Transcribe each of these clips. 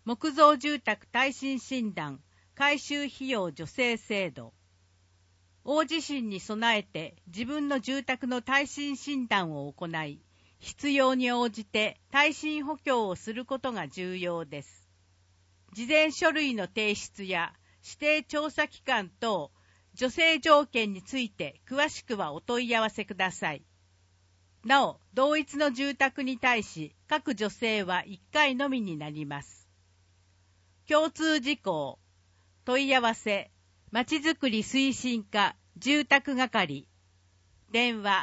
木造住宅耐震診断改修費用助成制度。大地震に備えて自分の住宅の耐震診断を行い、必要に応じて耐震補強をすることが重要です。事前書類の提出や指定調査機関等助成条件について詳しくはお問い合わせください。なお、同一の住宅に対し各助成は1回のみになります。共通事項、問い合わせ、まちづくり推進課住宅係、電話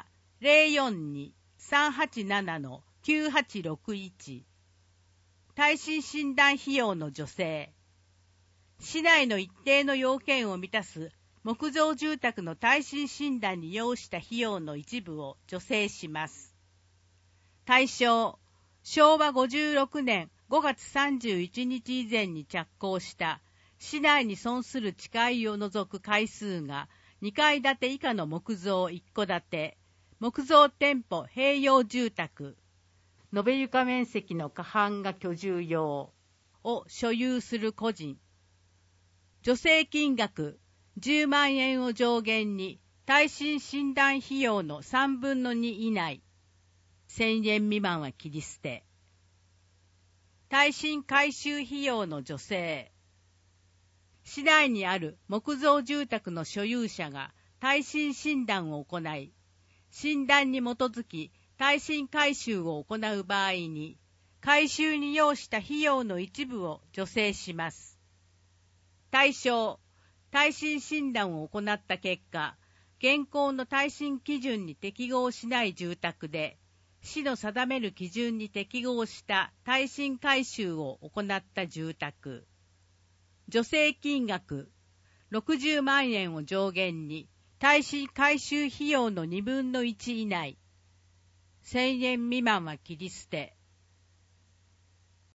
042-387-9861、耐震診断費用の助成。市内の一定の要件を満たす木造住宅の耐震診断に要した費用の一部を助成します。対象、昭和56年5月31日以前に着工した市内に存する地階を除く階数が2階建て以下の木造1戸建て、木造店舗併用住宅、延べ床面積の過半が居住用を所有する個人。助成金額10万円を上限に耐震診断費用の3分の2以内。1000円未満は切り捨て。耐震改修費用の助成。市内にある木造住宅の所有者が耐震診断を行い、診断に基づき耐震改修を行う場合に、改修に要した費用の一部を助成します。対象、耐震診断を行った結果、現行の耐震基準に適合しない住宅で、市の定める基準に適合した耐震改修を行った住宅。助成金額60万円を上限に耐震改修費用の2分の1以内。1000円未満は切り捨て。